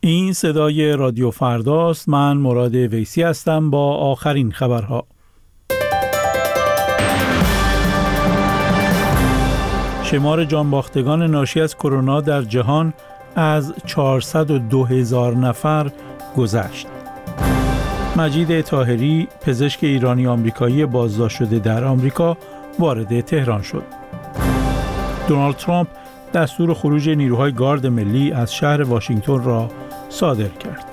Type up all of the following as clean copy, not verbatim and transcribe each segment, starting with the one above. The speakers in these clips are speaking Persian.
این صدای رادیو فرداست. من مراد ویسی هستم با آخرین خبرها. شمار جانباختگان ناشی از کرونا در جهان از 402,000 نفر گذشت. مجید طاهری، پزشک ایرانی آمریکایی بازداشت شده در آمریکا، وارد تهران شد. دونالد ترامپ دستور خروج نیروهای گارد ملی از شهر واشنگتن را صادر کرد.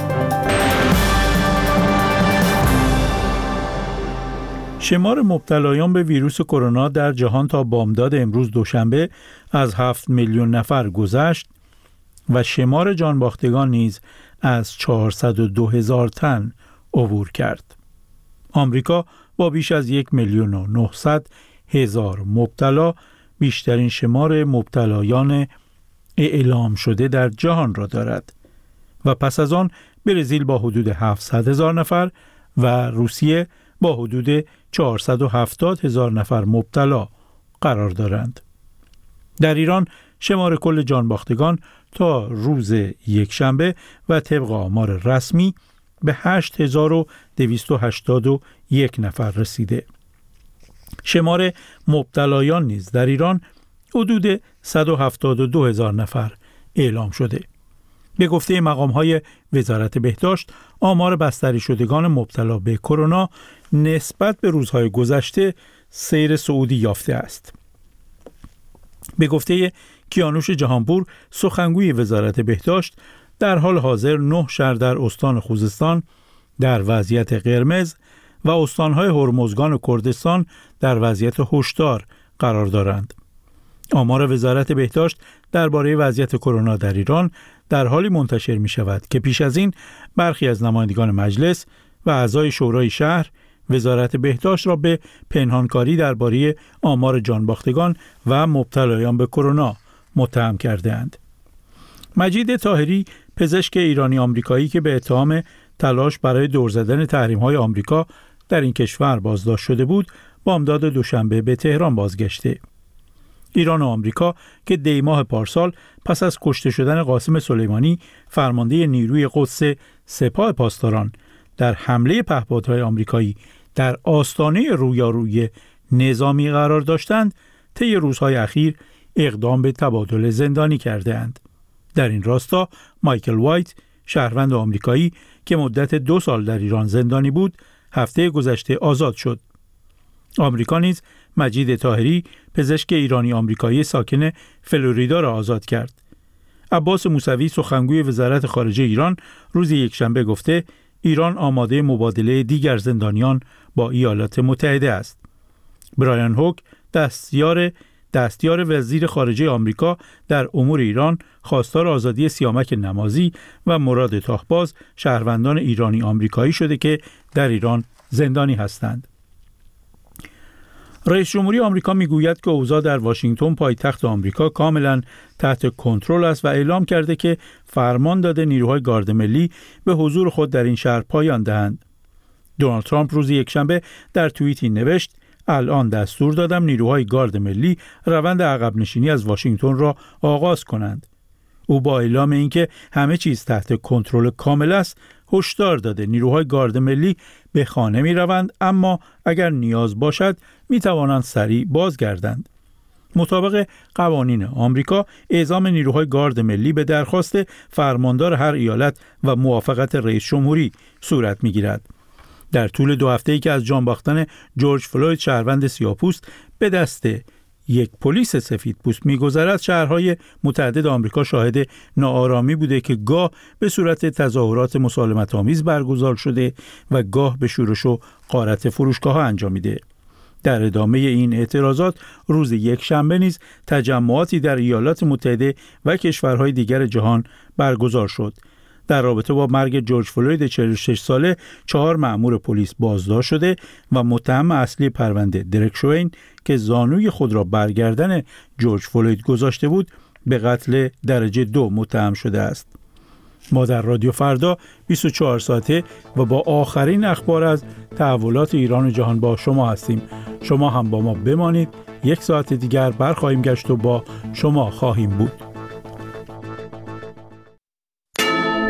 شمار مبتلایان به ویروس کرونا در جهان تا بامداد امروز دوشنبه از 7 میلیون نفر گذشت و شمار جانباختگان نیز از 402,000 تن عبور کرد. آمریکا با بیش از 1,900,000 مبتلا بیشترین شمار مبتلایان اعلام شده در جهان را دارد و پس از آن برزیل با حدود 700,000 نفر و روسیه با حدود 470,000 نفر مبتلا قرار دارند. در ایران شمار کل جانباختگان تا روز یکشنبه و طبق آمار رسمی به 8,281 نفر رسیده. شمار مبتلایان نیز در ایران حدود 172,000 نفر اعلام شده. به گفته مقام‌های وزارت بهداشت، آمار بستری شدگان مبتلا به کرونا نسبت به روزهای گذشته سیر صعودی یافته است. به گفته کیانوش جهانپور، سخنگوی وزارت بهداشت، در حال حاضر 9 شهر در استان خوزستان در وضعیت قرمز و استان‌های هرمزگان و کردستان در وضعیت هشدار قرار دارند. آمار وزارت بهداشت درباره وضعیت کرونا در ایران در حالی منتشر می شود که پیش از این برخی از نمایندگان مجلس و اعضای شورای شهر وزارت بهداشت را به پنهانکاری درباره آمار جانباختگان و مبتلایان به کرونا متهم کرده‌اند. مجید طاهری، پزشک ایرانی آمریکایی که به اتهام تلاش برای دور زدن تحریم‌های آمریکا در این کشور بازداشت شده بود، بامداد دوشنبه به تهران بازگشته. ایران و آمریکا که دی ماه پارسال پس از کشته شدن قاسم سلیمانی، فرمانده نیروی قدس سپاه پاسداران، در حمله پهپادهای آمریکایی در آستانه رویارویی نظامی قرار داشتند، طی روزهای اخیر اقدام به تبادل زندانی کرده‌اند. در این راستا مایکل وایت، شهروند آمریکایی که مدت 2 سال در ایران زندانی بود، هفته گذشته آزاد شد. آمریکا نیز مجید طاهری، پزشک ایرانی آمریکایی ساکن فلوریدا را آزاد کرد. عباس موسوی، سخنگوی وزارت خارجه ایران، روز یکشنبه گفته ایران آماده مبادله دیگر زندانیان با ایالات متحده است. برایان هوک، دستیار وزیر خارجه آمریکا در امور ایران، خواستار آزادی سیامک نمازی و مراد تاهباز، شهروندان ایرانی آمریکایی شده که در ایران زندانی هستند. رئیس جمهوری آمریکا میگوید که اوضاع در واشنگتن، پایتخت آمریکا، کاملا تحت کنترل است و اعلام کرده که فرمان داده نیروهای گارد ملی به حضور خود در این شهر پایان دهند. دونالد ترامپ روز یکشنبه در توییتی نوشت: الان دستور دادم نیروهای گارد ملی روند عقب نشینی از واشنگتن را آغاز کنند. او با اعلام اینکه همه چیز تحت کنترل کامل است، هشدار داده نیروهای گارد ملی به خانه می روند، اما اگر نیاز باشد می توانند سریع بازگردند. مطابق قوانین آمریکا، اعزام نیروهای گارد ملی به درخواست فرماندار هر ایالت و موافقت رئیس جمهوری صورت می گیرد. در طول 2 هفته‌ای که از جان باختن جورج فلوید، شهروند سیاه‌پوست، به دست یک پلیس سفیدپوست می‌گذرد، شهرهای متعدد آمریکا شاهد ناآرامی بوده که گاه به صورت تظاهرات مسالمت‌آمیز برگزار شده و گاه به شورش و غارت فروشگاه‌ها انجامیده. در ادامه این اعتراضات روز یکشنبه نیز تجمعاتی در ایالات متحده و کشورهای دیگر جهان برگزار شد. در رابطه با مرگ جورج فلوید 46 ساله 4 مأمور پلیس بازداشت شده و متهم اصلی پرونده درک شوین که زانوی خود را بر گردن جورج فلوید گذاشته بود به قتل درجه 2 متهم شده است. ما در رادیو فردا 24 ساعته و با آخرین اخبار از تحولات ایران و جهان با شما هستیم. شما هم با ما بمانید. 1 ساعت دیگر برخواهیم گشت و با شما خواهیم بود.